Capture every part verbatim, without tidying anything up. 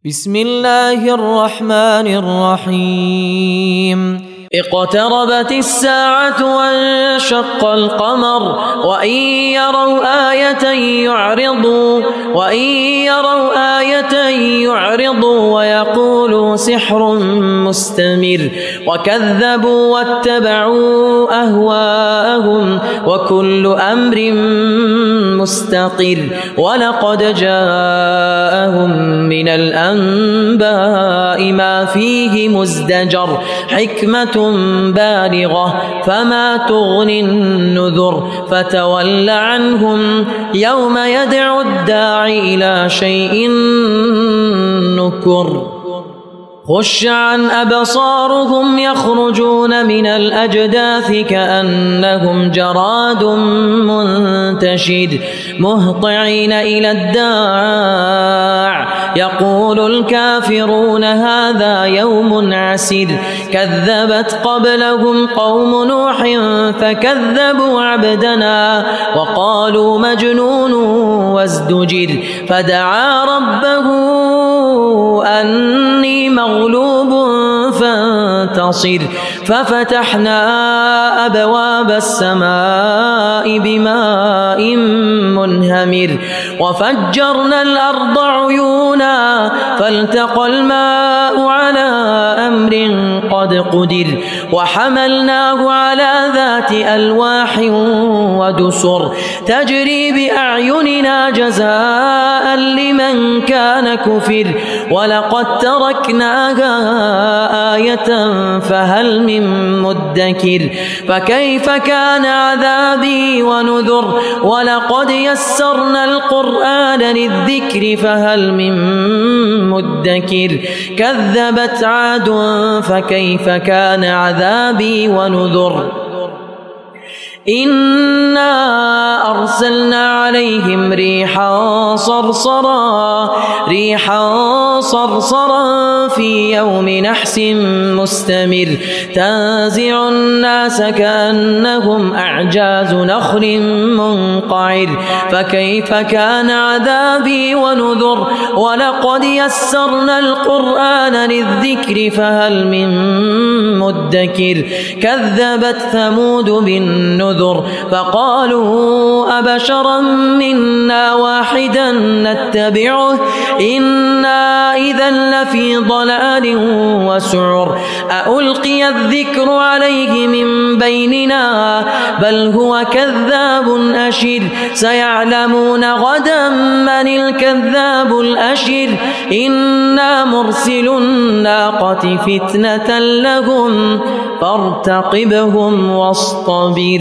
بسم الله الرحمن الرحيم اقتربت الساعة وانشق القمر وإن يروا آية يعرضوا وإن يروا آية يعرضوا ويقولوا سحر مستمر وكذبوا واتبعوا أهواءهم وكل أمر مستقر ولقد جاءهم من الأنباء ما فيه مزدجر حكمة بالغة فما تغني النذر فتول عنهم يوم يدعو الداعي إلى شيء نكر خش عن أبصارهم يخرجون من الأجداث كأنهم جراد منتشر مهطعين إلى الداع يقول الكافرون هذا يوم عسير كذبت قبلهم قوم نوح فكذبوا عبدنا وقالوا مجنون وازدجر فدعا ربه أني مغلوب فانتصر ففتحنا أبواب السماء بماء منهمر وفجرنا الأرض عيونا فالتقى الماء على أمر قد قدر وحملناه على ذات ألواح ودسر تجري بأعيننا جزاء لمن كان كفر ولقد تركناها آية فهل من مدكر فكيف كان عذابي ونذر ولقد يسرنا القرآن للذكر فهل من مدكر كذبت عاد فكيف كان عذابي ونذر إنا أرسلنا عليهم ريحا صرصرا ريحا صرصرا في يوم نحس مستمر تنزع الناس كأنهم أعجاز نخل منقعر فكيف كان عذابي ونذر ولقد يسرنا القرآن للذكر فهل من مدكر كذبت ثمود بالنذر فقالوا أبشرا منا واحدا نتبعه إنا إذا لفي ضلال وسعر أألقي الذكر عليه من بيننا بل هو كذاب أشر سيعلمون غدا من الكذاب الأشر إنا مرسل الناقة فتنة لهم فارتقبهم واصطبر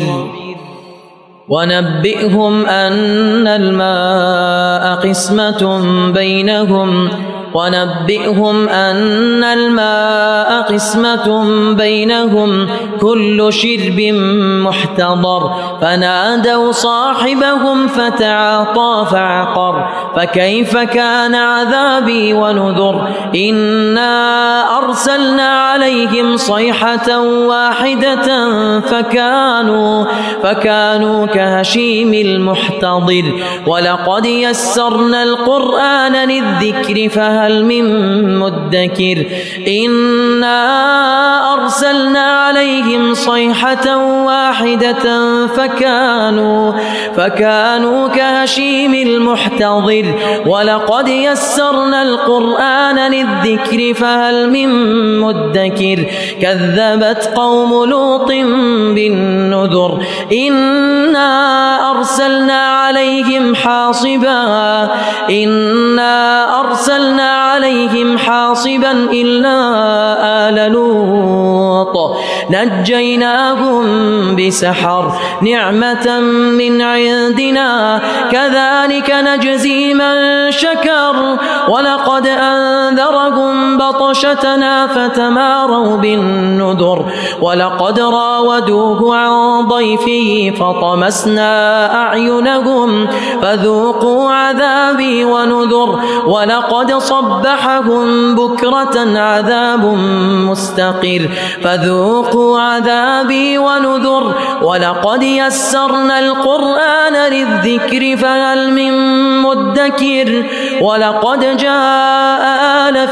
ونبئهم أن الماء قسمة بينهم ونبئهم أن الماء قسمة بينهم كل شرب محتضر فنادوا صاحبهم فتعاطى فعقر فكيف كان عذابي ونذر إنا أرسلنا عليهم صيحة واحدة فكانوا فكانوا كهشيم المحتضر ولقد يسرنا القرآن للذكر فهل من مدكر إنا أرسلنا عليهم صيحة واحدة فكانوا فكانوا كهشيم المحتضر ولقد يسرنا القرآن للذكر فهل من مدكر كذبت قوم لوط بالنذر إنا أرسلنا عليهم حاصبا إنا أرسلنا عليهم حاصبا إلا آل لوط نجيناهم بسحر نعمة من عندنا كذلك نجزي من شكر ولقد أنذرهم بطشتنا فتماروا بالنذر ولقد راودوه عن ضيفه فطمسنا أعينهم فذوقوا عذابي ونذر ولقد صبحهم بكرة عذاب مستقر فذوقوا عذابي ونذر ولقد يسرنا القرآن للذكر فهل من مدكر ولقد جاء آل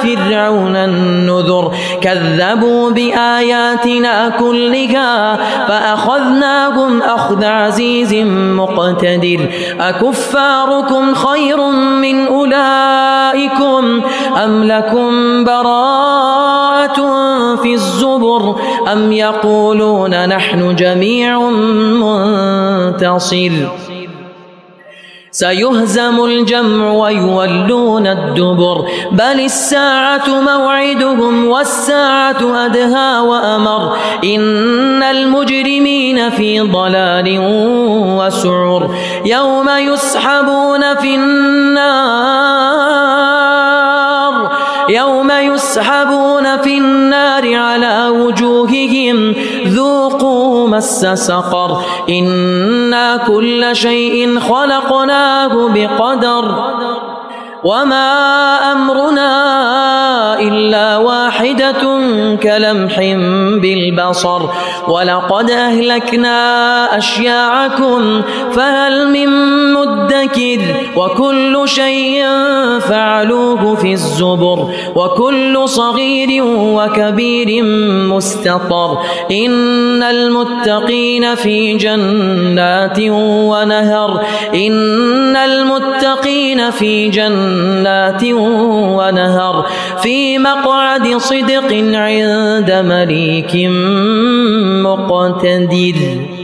فرعون النذر كذبوا بآياتنا كلها فأخذناهم أخذ عزيز مقتدر أكفاركم خير من أولئكم أم لكم براءة في الزبر أم يقولون نحن جميع منتصر سيهزم الجمع ويولون الدبر بل الساعة موعدهم والساعة أدهى وأمر إن المجرمين في ضلال وسعر يوم يسحبون في النار يوم يسحبون في النار على وجوههم ذوقوا مس سقر إنا كل شيء خلقناه بقدر وما أمرنا إلا واحدة كلمح بالبصر ولقد أهلكنا أشياعكم فهل من مدكر وكل شيء فعلوه في الزبر وكل صغير وكبير مستطر إن المتقين في جنات ونهر إن المتقين في جنات ونهر في مقعد صدق عند مليك مقتدر.